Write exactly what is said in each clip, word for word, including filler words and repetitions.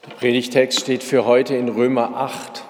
Der Predigtext steht für heute in Römer acht.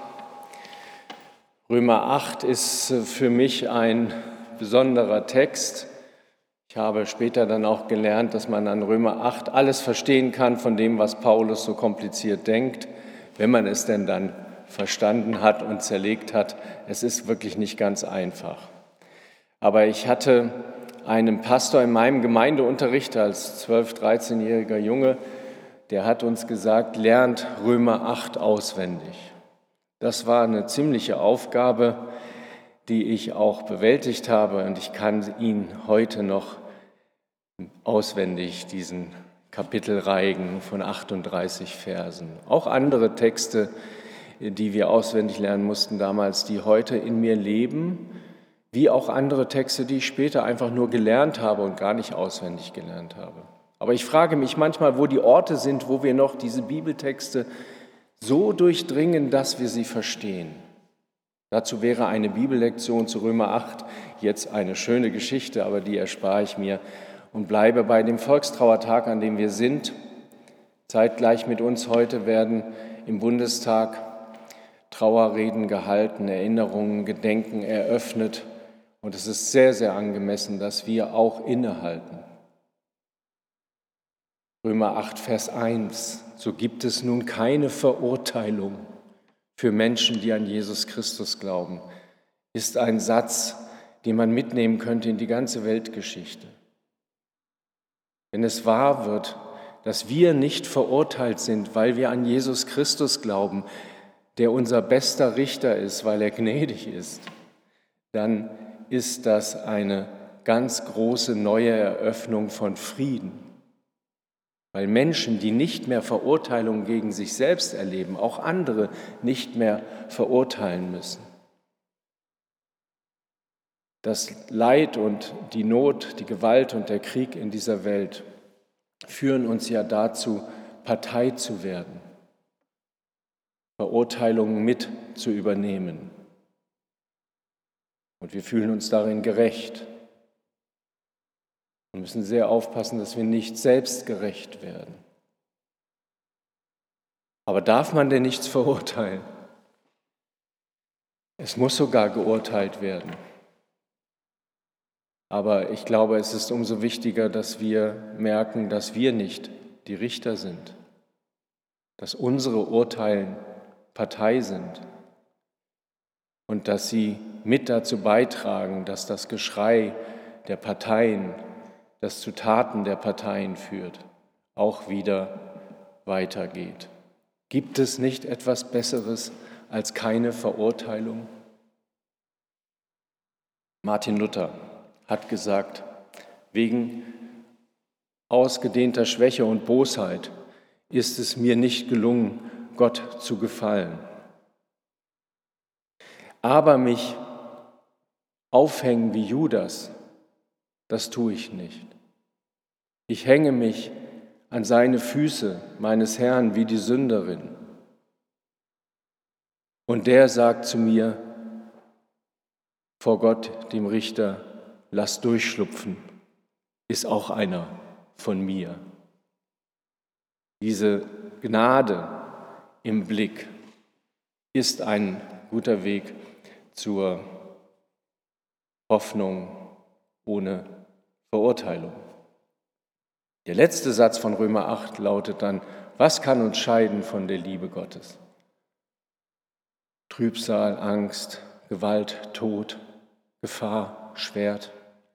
Römer acht ist für mich ein besonderer Text. Ich habe später dann auch gelernt, dass man an Römer acht alles verstehen kann von dem, was Paulus so kompliziert denkt, wenn man es denn dann verstanden hat und zerlegt hat. Es ist wirklich nicht ganz einfach. Aber ich hatte einen Pastor in meinem Gemeindeunterricht als zwölf-, dreizehnjähriger Junge, der hat uns gesagt, lernt Römer acht auswendig. Das war eine ziemliche Aufgabe, die ich auch bewältigt habe, und ich kann ihn heute noch auswendig, diesen Kapitelreigen von achtunddreißig Versen. Auch andere Texte, die wir auswendig lernen mussten damals, die heute in mir leben, wie auch andere Texte, die ich später einfach nur gelernt habe und gar nicht auswendig gelernt habe. Aber ich frage mich manchmal, wo die Orte sind, wo wir noch diese Bibeltexte so durchdringen, dass wir sie verstehen. Dazu wäre eine Bibellektion zu Römer acht jetzt eine schöne Geschichte, aber die erspare ich mir und bleibe bei dem Volkstrauertag, an dem wir sind. Zeitgleich mit uns heute werden im Bundestag Trauerreden gehalten, Erinnerungen, Gedenken eröffnet. Und es ist sehr, sehr angemessen, dass wir auch innehalten. Römer acht, Vers eins. So gibt es nun keine Verurteilung für Menschen, die an Jesus Christus glauben, ist ein Satz, den man mitnehmen könnte in die ganze Weltgeschichte. Wenn es wahr wird, dass wir nicht verurteilt sind, weil wir an Jesus Christus glauben, der unser bester Richter ist, weil er gnädig ist, dann ist das eine ganz große neue Eröffnung von Frieden. Weil Menschen, die nicht mehr Verurteilung gegen sich selbst erleben, auch andere nicht mehr verurteilen müssen. Das Leid und die Not, die Gewalt und der Krieg in dieser Welt führen uns ja dazu, Partei zu werden, Verurteilungen mit zu übernehmen. Und wir fühlen uns darin gerecht. Wir müssen sehr aufpassen, dass wir nicht selbstgerecht werden. Aber darf man denn nichts verurteilen? Es muss sogar geurteilt werden. Aber ich glaube, es ist umso wichtiger, dass wir merken, dass wir nicht die Richter sind, dass unsere Urteile Partei sind und dass sie mit dazu beitragen, dass das Geschrei der Parteien, das zu Taten der Parteien führt, auch wieder weitergeht. Gibt es nicht etwas Besseres als keine Verurteilung? Martin Luther hat gesagt, wegen ausgedehnter Schwäche und Bosheit ist es mir nicht gelungen, Gott zu gefallen. Aber mich aufhängen wie Judas, das tue ich nicht. Ich hänge mich an seine Füße meines Herrn wie die Sünderin. Und der sagt zu mir, vor Gott, dem Richter, lass durchschlupfen, ist auch einer von mir. Diese Gnade im Blick ist ein guter Weg zur Hoffnung ohne Verurteilung. Der letzte Satz von Römer acht lautet dann, was kann uns scheiden von der Liebe Gottes? Trübsal, Angst, Gewalt, Tod, Gefahr, Schwert.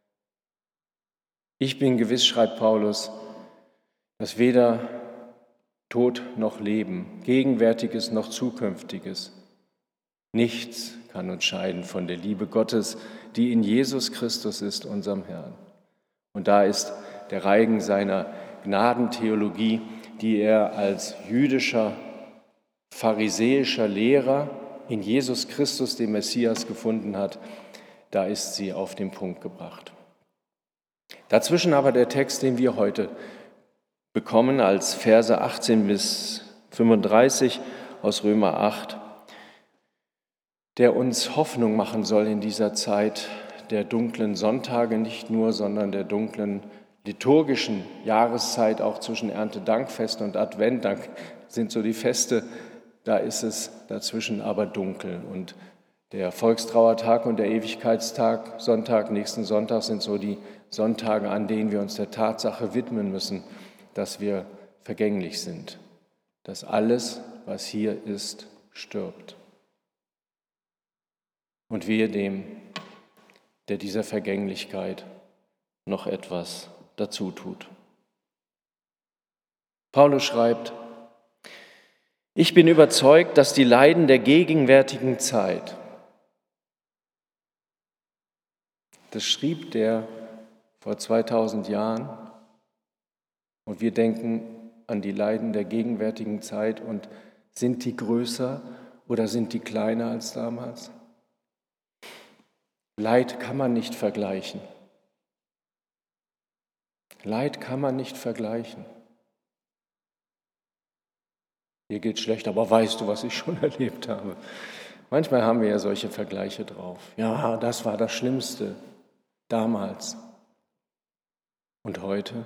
Ich bin gewiss, schreibt Paulus, dass weder Tod noch Leben, Gegenwärtiges noch Zukünftiges, nichts kann uns scheiden von der Liebe Gottes, die in Jesus Christus ist, unserem Herrn. Und da ist der Reigen seiner Gnadentheologie, die er als jüdischer, pharisäischer Lehrer in Jesus Christus, dem Messias, gefunden hat, da ist sie auf den Punkt gebracht. Dazwischen aber der Text, den wir heute bekommen, als Verse achtzehn bis fünfunddreißig aus Römer acht, der uns Hoffnung machen soll in dieser Zeit der dunklen Sonntage nicht nur, sondern der dunklen liturgischen Jahreszeit, auch zwischen Erntedankfest und Advent. sind so die Feste, da ist es dazwischen aber dunkel. Und der Volkstrauertag und der Ewigkeitstag, Sonntag, nächsten Sonntag, sind so die Sonntage, an denen wir uns der Tatsache widmen müssen, dass wir vergänglich sind, dass alles, was hier ist, stirbt. Und wehe dem, der dieser Vergänglichkeit noch etwas dazu tut. Paulus schreibt: Ich bin überzeugt, dass die Leiden der gegenwärtigen Zeit, das schrieb der vor zweitausend Jahren, und wir denken an die Leiden der gegenwärtigen Zeit, und sind die größer oder sind die kleiner als damals? Leid kann man nicht vergleichen. Leid kann man nicht vergleichen. Dir geht's schlecht, aber weißt du, was ich schon erlebt habe? Manchmal haben wir ja solche Vergleiche drauf. Ja, das war das Schlimmste damals. Und heute?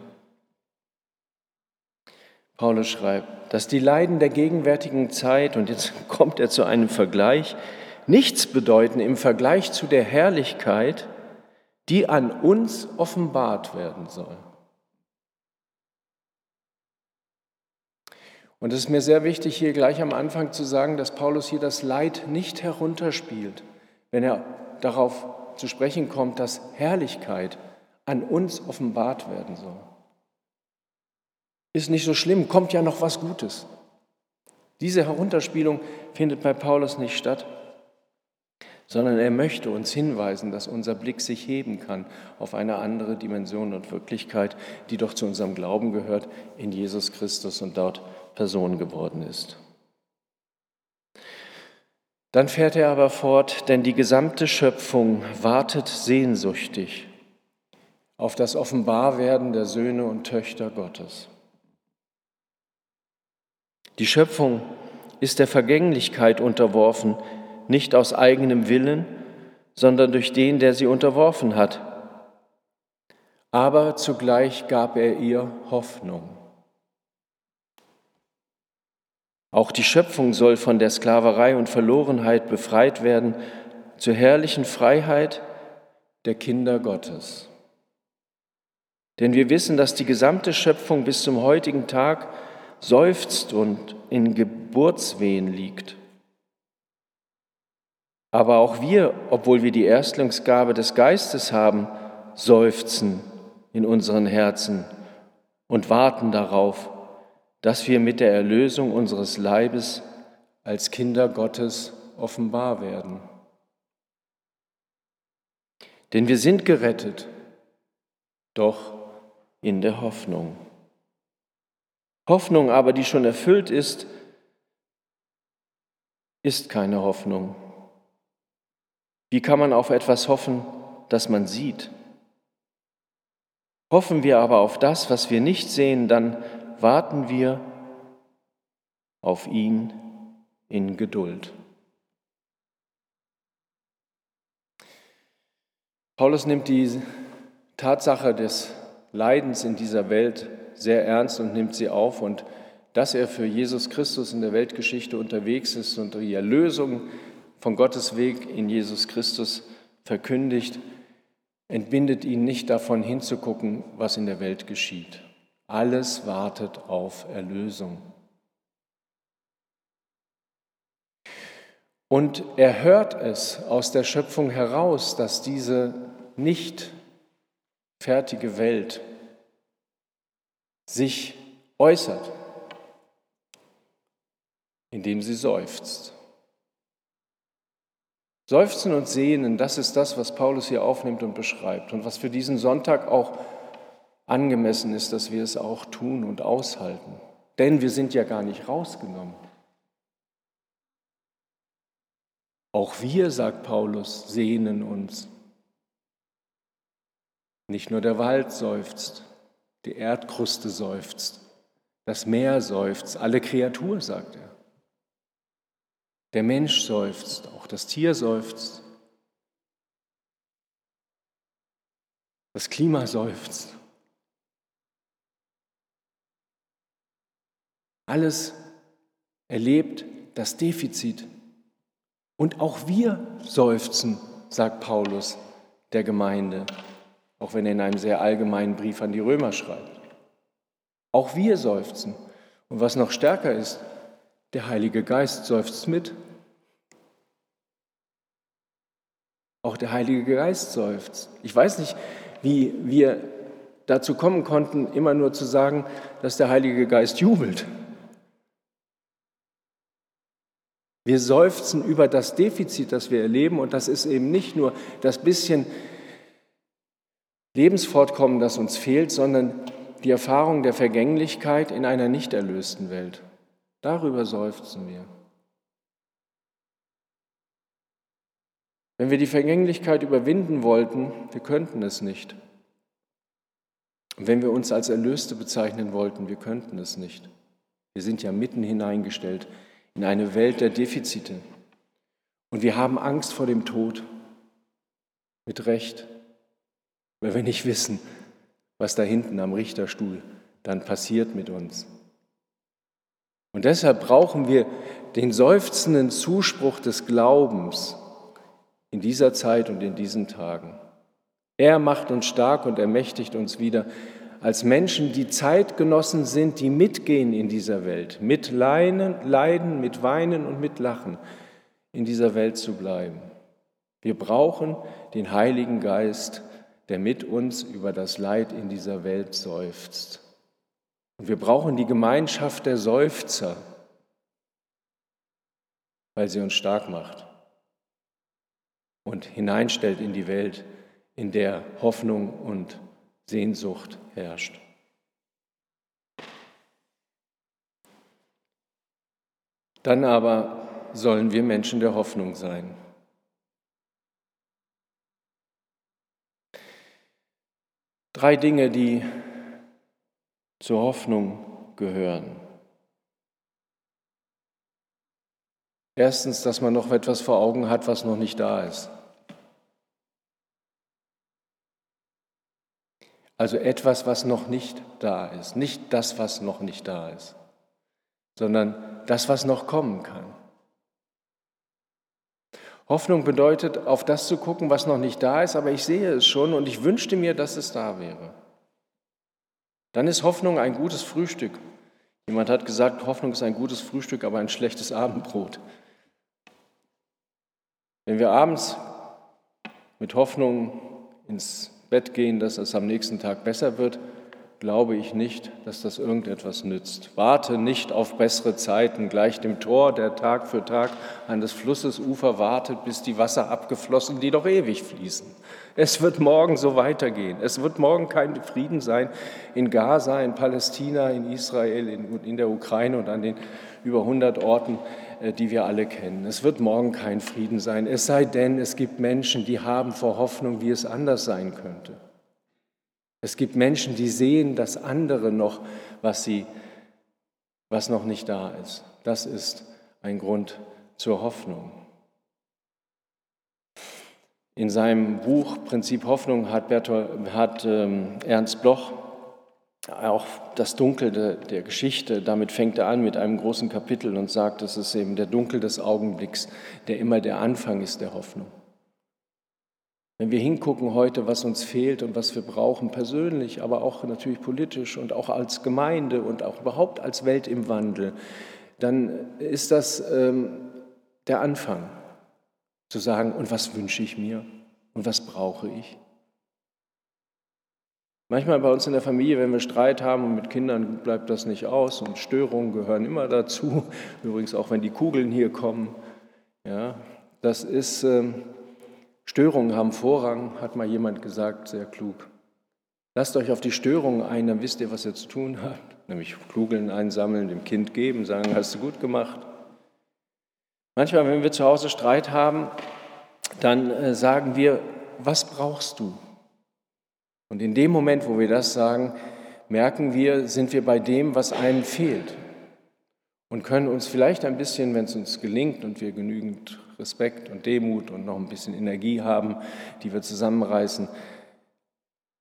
Paulus schreibt, dass die Leiden der gegenwärtigen Zeit, und jetzt kommt er zu einem Vergleich, nichts bedeuten im Vergleich zu der Herrlichkeit, die an uns offenbart werden soll. Und es ist mir sehr wichtig, hier gleich am Anfang zu sagen, dass Paulus hier das Leid nicht herunterspielt, wenn er darauf zu sprechen kommt, dass Herrlichkeit an uns offenbart werden soll. Ist nicht so schlimm, kommt ja noch was Gutes. Diese Herunterspielung findet bei Paulus nicht statt, sondern er möchte uns hinweisen, dass unser Blick sich heben kann auf eine andere Dimension und Wirklichkeit, die doch zu unserem Glauben gehört, in Jesus Christus und dort Person geworden ist. Dann fährt er aber fort, denn die gesamte Schöpfung wartet sehnsüchtig auf das Offenbarwerden der Söhne und Töchter Gottes. Die Schöpfung ist der Vergänglichkeit unterworfen, nicht aus eigenem Willen, sondern durch den, der sie unterworfen hat. Aber zugleich gab er ihr Hoffnung. Auch die Schöpfung soll von der Sklaverei und Verlorenheit befreit werden zur herrlichen Freiheit der Kinder Gottes. Denn wir wissen, dass die gesamte Schöpfung bis zum heutigen Tag seufzt und in Geburtswehen liegt. Aber auch wir, obwohl wir die Erstlingsgabe des Geistes haben, seufzen in unseren Herzen und warten darauf, dass wir mit der Erlösung unseres Leibes als Kinder Gottes offenbar werden. Denn wir sind gerettet, doch in der Hoffnung. Hoffnung aber, die schon erfüllt ist, ist keine Hoffnung. Wie kann man auf etwas hoffen, das man sieht? Hoffen wir aber auf das, was wir nicht sehen, dann warten wir auf ihn in Geduld. Paulus nimmt die Tatsache des Leidens in dieser Welt sehr ernst und nimmt sie auf, und dass er für Jesus Christus in der Weltgeschichte unterwegs ist und die Erlösung von Gottes Weg in Jesus Christus verkündigt, entbindet ihn nicht davon hinzugucken, was in der Welt geschieht. Alles wartet auf Erlösung. Und er hört es aus der Schöpfung heraus, dass diese nicht fertige Welt sich äußert, indem sie seufzt. Seufzen und sehnen, das ist das, was Paulus hier aufnimmt und beschreibt und was für diesen Sonntag auch angemessen ist, dass wir es auch tun und aushalten. Denn wir sind ja gar nicht rausgenommen. Auch wir, sagt Paulus, sehnen uns. Nicht nur der Wald seufzt, die Erdkruste seufzt, das Meer seufzt, alle Kreatur, sagt er. Der Mensch seufzt, auch das Tier seufzt, das Klima seufzt. Alles erlebt das Defizit. Und auch wir seufzen, sagt Paulus der Gemeinde, auch wenn er in einem sehr allgemeinen Brief an die Römer schreibt. Auch wir seufzen. Und was noch stärker ist, der Heilige Geist seufzt mit. Auch der Heilige Geist seufzt. Ich weiß nicht, wie wir dazu kommen konnten, immer nur zu sagen, dass der Heilige Geist jubelt. Wir seufzen über das Defizit, das wir erleben, und das ist eben nicht nur das bisschen Lebensfortkommen, das uns fehlt, sondern die Erfahrung der Vergänglichkeit in einer nicht erlösten Welt. Darüber seufzen wir. Wenn wir die Vergänglichkeit überwinden wollten, wir könnten es nicht. Und wenn wir uns als Erlöste bezeichnen wollten, wir könnten es nicht. Wir sind ja mitten hineingestellt in eine Welt der Defizite. Und wir haben Angst vor dem Tod. Mit Recht. Weil wir nicht wissen, was da hinten am Richterstuhl dann passiert mit uns. Und deshalb brauchen wir den seufzenden Zuspruch des Glaubens in dieser Zeit und in diesen Tagen. Er macht uns stark und ermächtigt uns wieder als Menschen, die Zeitgenossen sind, die mitgehen in dieser Welt, mit Leiden, Leiden, mit Weinen und mit Lachen in dieser Welt zu bleiben. Wir brauchen den Heiligen Geist, der mit uns über das Leid in dieser Welt seufzt. Und wir brauchen die Gemeinschaft der Seufzer, weil sie uns stark macht und hineinstellt in die Welt, in der Hoffnung und Sehnsucht herrscht. Dann aber sollen wir Menschen der Hoffnung sein. Drei Dinge, die zur Hoffnung gehören. Erstens, dass man noch etwas vor Augen hat, was noch nicht da ist. Also etwas, was noch nicht da ist. Nicht das, was noch nicht da ist, sondern das, was noch kommen kann. Hoffnung bedeutet, auf das zu gucken, was noch nicht da ist, aber ich sehe es schon und ich wünschte mir, dass es da wäre. Dann ist Hoffnung ein gutes Frühstück. Jemand hat gesagt, Hoffnung ist ein gutes Frühstück, aber ein schlechtes Abendbrot. Wenn wir abends mit Hoffnung ins Bett gehen, dass es am nächsten Tag besser wird, glaube ich nicht, dass das irgendetwas nützt. Warte nicht auf bessere Zeiten, gleich dem Tor, der Tag für Tag an des Flusses Ufer wartet, bis die Wasser abgeflossen, die doch ewig fließen. Es wird morgen so weitergehen. Es wird morgen kein Frieden sein in Gaza, in Palästina, in Israel, in, in der Ukraine und an den über hundert Orten, die wir alle kennen. Es wird morgen kein Frieden sein, es sei denn, es gibt Menschen, die haben vor Hoffnung, wie es anders sein könnte. Es gibt Menschen, die sehen das andere noch, was sie, was noch nicht da ist. Das ist ein Grund zur Hoffnung. In seinem Buch Prinzip Hoffnung hat, Bertolt, hat ähm, Ernst Bloch auch das Dunkel der, der Geschichte, damit fängt er an mit einem großen Kapitel und sagt, es ist eben der Dunkel des Augenblicks, der immer der Anfang ist der Hoffnung. Wenn wir hingucken heute, was uns fehlt und was wir brauchen, persönlich, aber auch natürlich politisch und auch als Gemeinde und auch überhaupt als Welt im Wandel, dann ist das ähm, der Anfang, zu sagen, und was wünsche ich mir und was brauche ich? Manchmal bei uns in der Familie, wenn wir Streit haben und mit Kindern bleibt das nicht aus und Störungen gehören immer dazu, übrigens auch wenn die Kugeln hier kommen. Ja, das ist... Ähm, Störungen haben Vorrang, hat mal jemand gesagt, sehr klug. Lasst euch auf die Störungen ein, dann wisst ihr, was ihr zu tun habt. Nämlich Kugeln einsammeln, dem Kind geben, sagen, hast du gut gemacht. Manchmal, wenn wir zu Hause Streit haben, dann äh, sagen wir, was brauchst du? Und in dem Moment, wo wir das sagen, merken wir, sind wir bei dem, was einem fehlt. Und können uns vielleicht ein bisschen, wenn es uns gelingt und wir genügend Respekt und Demut und noch ein bisschen Energie haben, die wir zusammenreißen,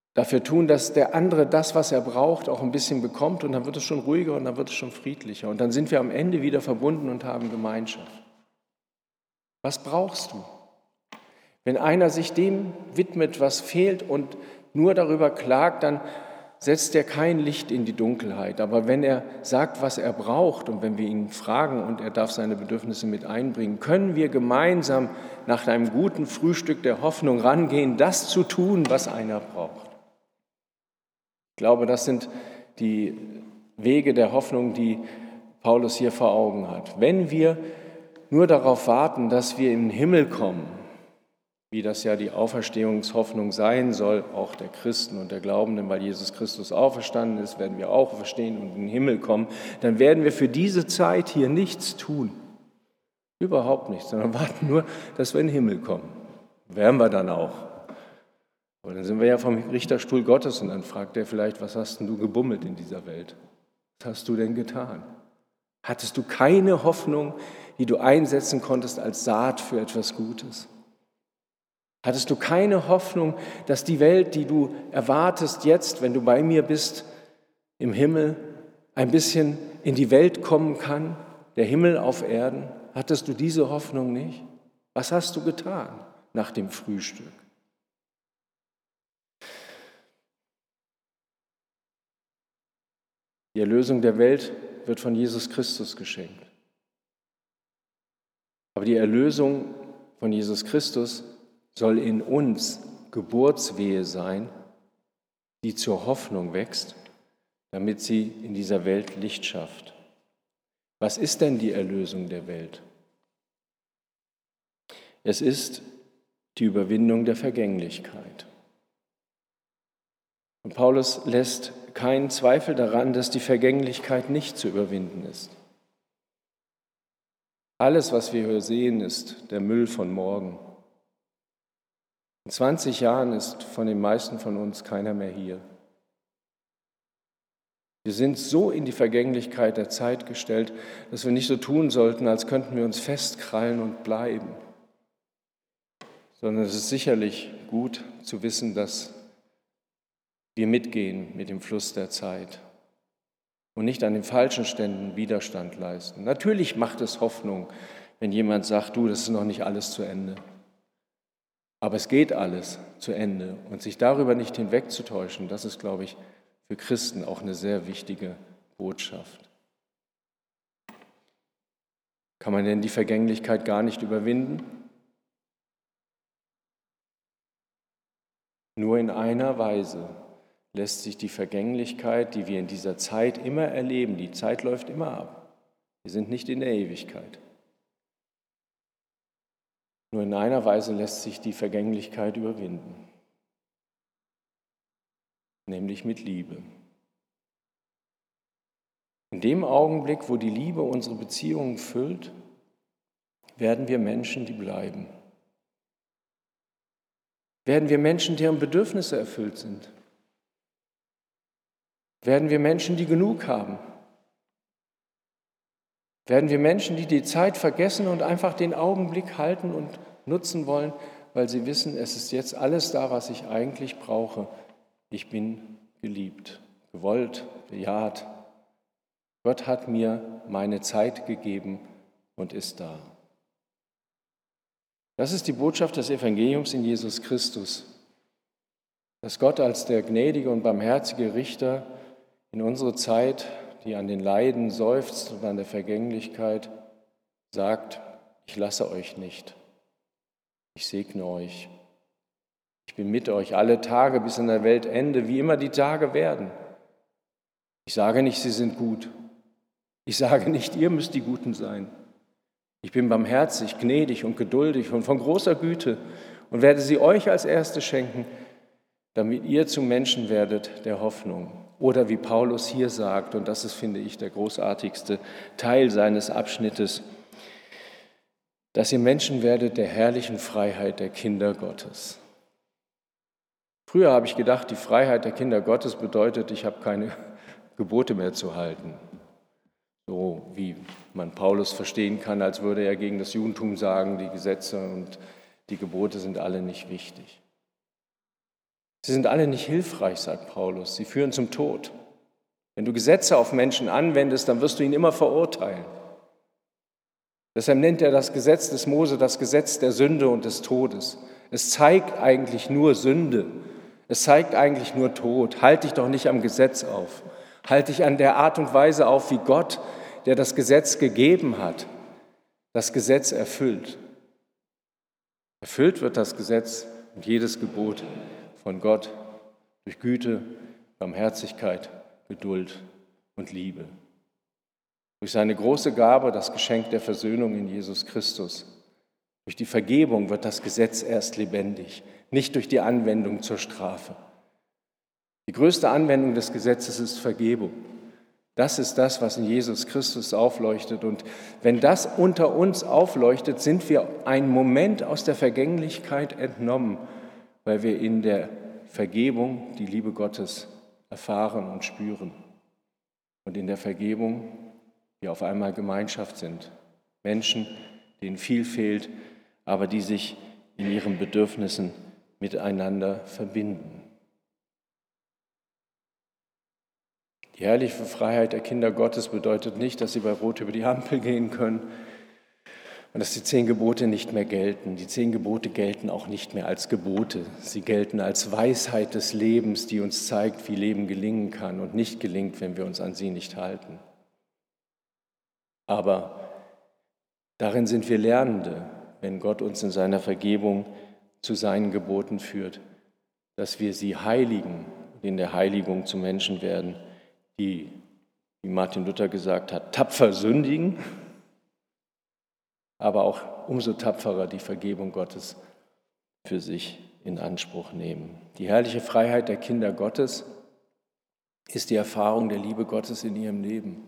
dafür tun, dass der andere das, was er braucht, auch ein bisschen bekommt und dann wird es schon ruhiger und dann wird es schon friedlicher und dann sind wir am Ende wieder verbunden und haben Gemeinschaft. Was brauchst du? Wenn einer sich dem widmet, was fehlt und nur darüber klagt, dann setzt er kein Licht in die Dunkelheit. Aber wenn er sagt, was er braucht und wenn wir ihn fragen und er darf seine Bedürfnisse mit einbringen, können wir gemeinsam nach einem guten Frühstück der Hoffnung rangehen, das zu tun, was einer braucht. Ich glaube, das sind die Wege der Hoffnung, die Paulus hier vor Augen hat. Wenn wir nur darauf warten, dass wir in den Himmel kommen, wie das ja die Auferstehungshoffnung sein soll, auch der Christen und der Glaubenden, weil Jesus Christus auferstanden ist, werden wir auch verstehen und in den Himmel kommen, dann werden wir für diese Zeit hier nichts tun. Überhaupt nichts, sondern warten nur, dass wir in den Himmel kommen. Werden wir dann auch. Aber dann sind wir ja vom Richterstuhl Gottes und dann fragt er vielleicht, was hast denn du gebummelt in dieser Welt? Was hast du denn getan? Hattest du keine Hoffnung, die du einsetzen konntest als Saat für etwas Gutes? Hattest du keine Hoffnung, dass die Welt, die du erwartest jetzt, wenn du bei mir bist, im Himmel, ein bisschen in die Welt kommen kann, der Himmel auf Erden? Hattest du diese Hoffnung nicht? Was hast du getan nach dem Frühstück? Die Erlösung der Welt wird von Jesus Christus geschenkt. Aber die Erlösung von Jesus Christus soll in uns Geburtswehe sein, die zur Hoffnung wächst, damit sie in dieser Welt Licht schafft. Was ist denn die Erlösung der Welt? Es ist die Überwindung der Vergänglichkeit. Und Paulus lässt keinen Zweifel daran, dass die Vergänglichkeit nicht zu überwinden ist. Alles, was wir hier sehen, ist der Müll von morgen. In zwanzig Jahren ist von den meisten von uns keiner mehr hier. Wir sind so in die Vergänglichkeit der Zeit gestellt, dass wir nicht so tun sollten, als könnten wir uns festkrallen und bleiben. Sondern es ist sicherlich gut zu wissen, dass wir mitgehen mit dem Fluss der Zeit und nicht an den falschen Ständen Widerstand leisten. Natürlich macht es Hoffnung, wenn jemand sagt, du, das ist noch nicht alles zu Ende. Aber es geht alles zu Ende. Und sich darüber nicht hinwegzutäuschen, das ist, glaube ich, für Christen auch eine sehr wichtige Botschaft. Kann man denn die Vergänglichkeit gar nicht überwinden? Nur in einer Weise lässt sich die Vergänglichkeit, die wir in dieser Zeit immer erleben, die Zeit läuft immer ab. Wir sind nicht in der Ewigkeit. Nur in einer Weise lässt sich die Vergänglichkeit überwinden, nämlich mit Liebe. In dem Augenblick, wo die Liebe unsere Beziehungen füllt, werden wir Menschen, die bleiben. Werden wir Menschen, deren Bedürfnisse erfüllt sind. Werden wir Menschen, die genug haben. Werden wir Menschen, die die Zeit vergessen und einfach den Augenblick halten und nutzen wollen, weil sie wissen, es ist jetzt alles da, was ich eigentlich brauche. Ich bin geliebt, gewollt, bejaht. Gott hat mir meine Zeit gegeben und ist da. Das ist die Botschaft des Evangeliums in Jesus Christus, dass Gott als der gnädige und barmherzige Richter in unsere Zeit, die an den Leiden seufzt und an der Vergänglichkeit, sagt, ich lasse euch nicht, ich segne euch. Ich bin mit euch alle Tage bis an der Weltende, wie immer die Tage werden. Ich sage nicht, sie sind gut. Ich sage nicht, ihr müsst die Guten sein. Ich bin barmherzig, gnädig und geduldig und von großer Güte und werde sie euch als Erste schenken, damit ihr zu Menschen werdet der Hoffnung. Oder wie Paulus hier sagt, und das ist, finde ich, der großartigste Teil seines Abschnittes, dass ihr Menschen werdet der herrlichen Freiheit der Kinder Gottes. Früher habe ich gedacht, die Freiheit der Kinder Gottes bedeutet, ich habe keine Gebote mehr zu halten. So wie man Paulus verstehen kann, als würde er gegen das Judentum sagen, die Gesetze und die Gebote sind alle nicht wichtig. Sie sind alle nicht hilfreich, sagt Paulus. Sie führen zum Tod. Wenn du Gesetze auf Menschen anwendest, dann wirst du ihn immer verurteilen. Deshalb nennt er das Gesetz des Mose das Gesetz der Sünde und des Todes. Es zeigt eigentlich nur Sünde. Es zeigt eigentlich nur Tod. Halt dich doch nicht am Gesetz auf. Halt dich an der Art und Weise auf, wie Gott, der das Gesetz gegeben hat, das Gesetz erfüllt. Erfüllt wird das Gesetz und jedes Gebot von Gott durch Güte, Barmherzigkeit, Geduld und Liebe. Durch seine große Gabe, das Geschenk der Versöhnung in Jesus Christus. Durch die Vergebung wird das Gesetz erst lebendig, nicht durch die Anwendung zur Strafe. Die größte Anwendung des Gesetzes ist Vergebung. Das ist das, was in Jesus Christus aufleuchtet. Und wenn das unter uns aufleuchtet, sind wir einen Moment aus der Vergänglichkeit entnommen, weil wir in der Vergebung die Liebe Gottes erfahren und spüren. Und in der Vergebung wir auf einmal Gemeinschaft sind. Menschen, denen viel fehlt, aber die sich in ihren Bedürfnissen miteinander verbinden. Die herrliche Freiheit der Kinder Gottes bedeutet nicht, dass sie bei Rot über die Ampel gehen können und dass die zehn Gebote nicht mehr gelten. Die zehn Gebote gelten auch nicht mehr als Gebote. Sie gelten als Weisheit des Lebens, die uns zeigt, wie Leben gelingen kann und nicht gelingt, wenn wir uns an sie nicht halten. Aber darin sind wir Lernende, wenn Gott uns in seiner Vergebung zu seinen Geboten führt, dass wir sie heiligen und in der Heiligung zu Menschen werden, die, wie Martin Luther gesagt hat, tapfer sündigen, aber auch umso tapferer die Vergebung Gottes für sich in Anspruch nehmen. Die herrliche Freiheit der Kinder Gottes ist die Erfahrung der Liebe Gottes in ihrem Leben.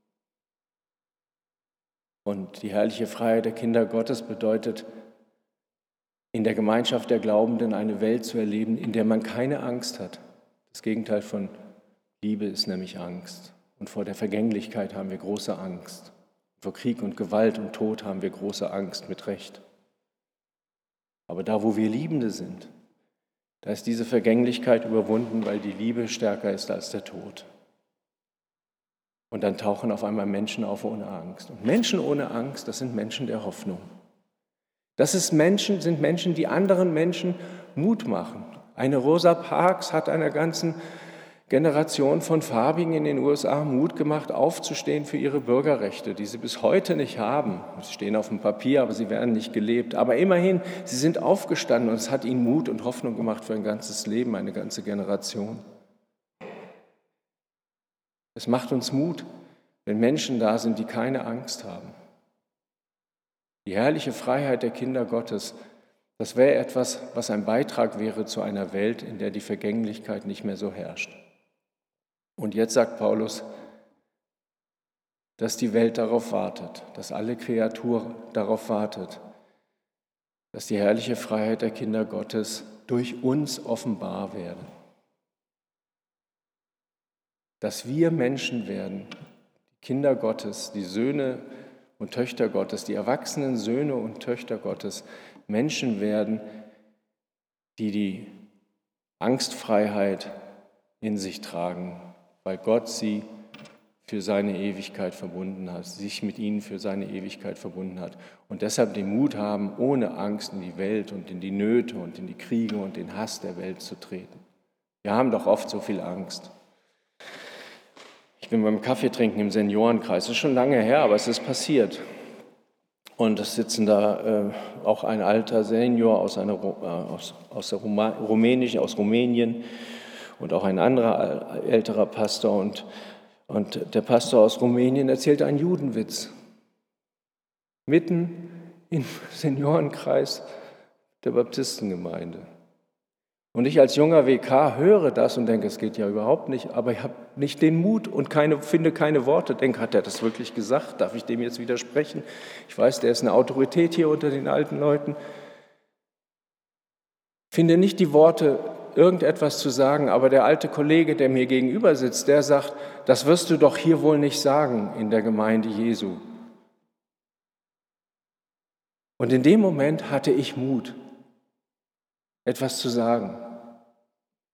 Und die herrliche Freiheit der Kinder Gottes bedeutet, in der Gemeinschaft der Glaubenden eine Welt zu erleben, in der man keine Angst hat. Das Gegenteil von Liebe ist nämlich Angst. Und vor der Vergänglichkeit haben wir große Angst. Vor Krieg und Gewalt und Tod haben wir große Angst, mit Recht. Aber da, wo wir Liebende sind, da ist diese Vergänglichkeit überwunden, weil die Liebe stärker ist als der Tod. Und dann tauchen auf einmal Menschen auf ohne Angst. Und Menschen ohne Angst, das sind Menschen der Hoffnung. Das ist Menschen, sind Menschen, die anderen Menschen Mut machen. Eine Rosa Parks hat einer ganzen Generation von Farbigen in den U S A Mut gemacht, aufzustehen für ihre Bürgerrechte, die sie bis heute nicht haben. Sie stehen auf dem Papier, aber sie werden nicht gelebt. Aber immerhin, sie sind aufgestanden und es hat ihnen Mut und Hoffnung gemacht für ein ganzes Leben, eine ganze Generation. Es macht uns Mut, wenn Menschen da sind, die keine Angst haben. Die herrliche Freiheit der Kinder Gottes, das wäre etwas, was ein Beitrag wäre zu einer Welt, in der die Vergänglichkeit nicht mehr so herrscht. Und jetzt sagt Paulus, dass die Welt darauf wartet, dass alle Kreatur darauf wartet, dass die herrliche Freiheit der Kinder Gottes durch uns offenbar werde. Dass wir Menschen werden, die Kinder Gottes, die Söhne und Töchter Gottes, die erwachsenen Söhne und Töchter Gottes, Menschen werden, die die Angstfreiheit in sich tragen, weil Gott sie für seine Ewigkeit verbunden hat, sich mit ihnen für seine Ewigkeit verbunden hat und deshalb den Mut haben, ohne Angst in die Welt und in die Nöte und in die Kriege und den Hass der Welt zu treten. Wir haben doch oft so viel Angst. Ich bin beim Kaffeetrinken im Seniorenkreis, das ist schon lange her, aber es ist passiert. Und es sitzen da äh, auch ein alter Senior aus, einer, äh, aus, aus, der Roma, Rumänisch, aus Rumänien und auch ein anderer älterer Pastor. Und, und der Pastor aus Rumänien erzählte einen Judenwitz. Mitten im Seniorenkreis der Baptistengemeinde. Und ich als junger W K höre das und denke, es geht ja überhaupt nicht, aber ich habe nicht den Mut und keine, finde keine Worte. Denke, hat er das wirklich gesagt? Darf ich dem jetzt widersprechen? Ich weiß, der ist eine Autorität hier unter den alten Leuten. Finde nicht die Worte, irgendetwas zu sagen, aber der alte Kollege, der mir gegenüber sitzt, der sagt, das wirst du doch hier wohl nicht sagen in der Gemeinde Jesu. Und in dem Moment hatte ich Mut, etwas zu sagen.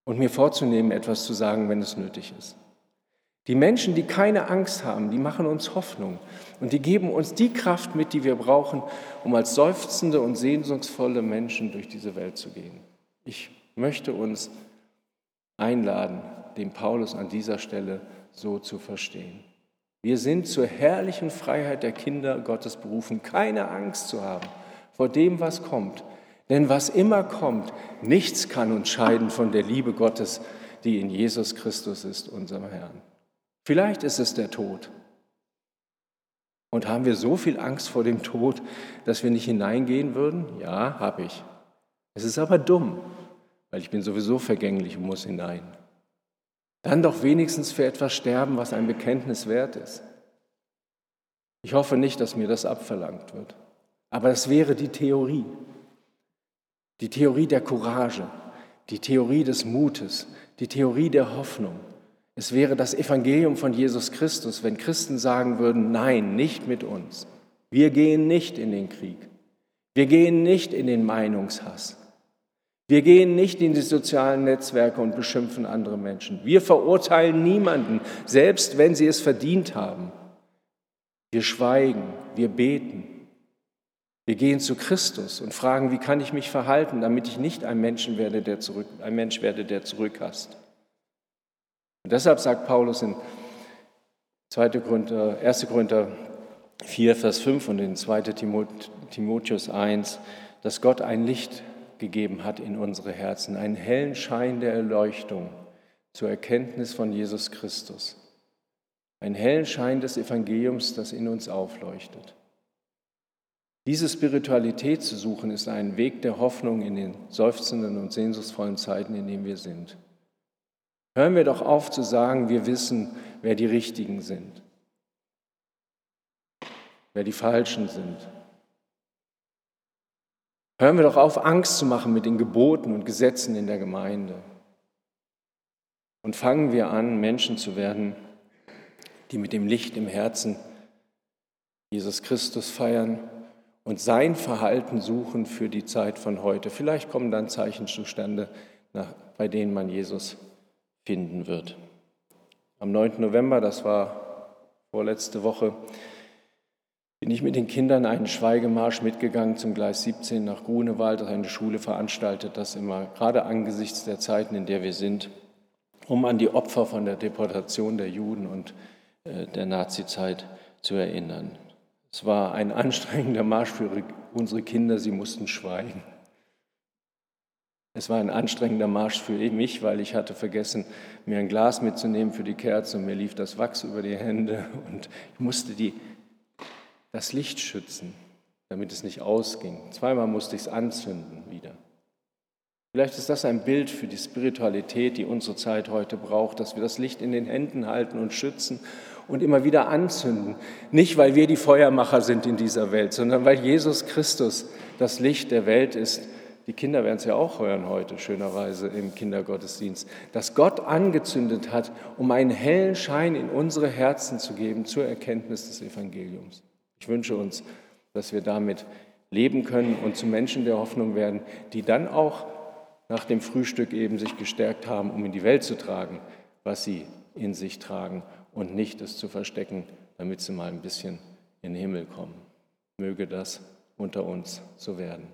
und mir vorzunehmen, etwas zu sagen, wenn es nötig ist. Die Menschen, die keine Angst haben, die machen uns Hoffnung und die geben uns die Kraft mit, die wir brauchen, um als seufzende und sehnsuchtsvolle Menschen durch diese Welt zu gehen. Ich möchte uns einladen, den Paulus an dieser Stelle so zu verstehen. Wir sind zur herrlichen Freiheit der Kinder Gottes berufen, keine Angst zu haben vor dem, was kommt. Denn was immer kommt, nichts kann uns scheiden von der Liebe Gottes, die in Jesus Christus ist, unserem Herrn. Vielleicht ist es der Tod. Und haben wir so viel Angst vor dem Tod, dass wir nicht hineingehen würden? Ja, habe ich. Es ist aber dumm, weil ich bin sowieso vergänglich und muss hinein. Dann doch wenigstens für etwas sterben, was ein Bekenntnis wert ist. Ich hoffe nicht, dass mir das abverlangt wird. Aber das wäre die Theorie. Die Theorie der Courage, die Theorie des Mutes, die Theorie der Hoffnung. Es wäre das Evangelium von Jesus Christus, wenn Christen sagen würden, nein, nicht mit uns. Wir gehen nicht in den Krieg. Wir gehen nicht in den Meinungshass. Wir gehen nicht in die sozialen Netzwerke und beschimpfen andere Menschen. Wir verurteilen niemanden, selbst wenn sie es verdient haben. Wir schweigen, wir beten. Wir gehen zu Christus und fragen, wie kann ich mich verhalten, damit ich nicht ein, Menschen werde, der zurück, ein Mensch werde, der zurückhasst. Und deshalb sagt Paulus in zweiter. Korinther, erster. Korinther vier, Vers fünf und in zweiter. Timotheus eins, dass Gott ein Licht gegeben hat in unsere Herzen, einen hellen Schein der Erleuchtung zur Erkenntnis von Jesus Christus. Einen hellen Schein des Evangeliums, das in uns aufleuchtet. Diese Spiritualität zu suchen, ist ein Weg der Hoffnung in den seufzenden und sehnsuchtsvollen Zeiten, in denen wir sind. Hören wir doch auf zu sagen, wir wissen, wer die Richtigen sind, wer die Falschen sind. Hören wir doch auf, Angst zu machen mit den Geboten und Gesetzen in der Gemeinde. Und fangen wir an, Menschen zu werden, die mit dem Licht im Herzen Jesus Christus feiern und sein Verhalten suchen für die Zeit von heute. Vielleicht kommen dann Zeichen zustande, bei denen man Jesus finden wird. Am neunten November, das war vorletzte Woche, bin ich mit den Kindern einen Schweigemarsch mitgegangen zum Gleis siebzehn nach Grunewald. Eine Schule veranstaltet das immer, gerade angesichts der Zeiten, in der wir sind, um an die Opfer von der Deportation der Juden und äh, der Nazizeit zu erinnern. Es war ein anstrengender Marsch für unsere Kinder, sie mussten schweigen. Es war ein anstrengender Marsch für mich, weil ich hatte vergessen, mir ein Glas mitzunehmen für die Kerze und mir lief das Wachs über die Hände und ich musste die, das Licht schützen, damit es nicht ausging. Zweimal musste ich es anzünden wieder. Vielleicht ist das ein Bild für die Spiritualität, die unsere Zeit heute braucht, dass wir das Licht in den Händen halten und schützen und immer wieder anzünden. Nicht, weil wir die Feuermacher sind in dieser Welt, sondern weil Jesus Christus das Licht der Welt ist. Die Kinder werden es ja auch hören heute, schönerweise im Kindergottesdienst, dass Gott angezündet hat, um einen hellen Schein in unsere Herzen zu geben zur Erkenntnis des Evangeliums. Ich wünsche uns, dass wir damit leben können und zu Menschen der Hoffnung werden, die dann auch nach dem Frühstück eben sich gestärkt haben, um in die Welt zu tragen, was sie in sich tragen und nicht es zu verstecken, damit sie mal ein bisschen in den Himmel kommen. Möge das unter uns so werden.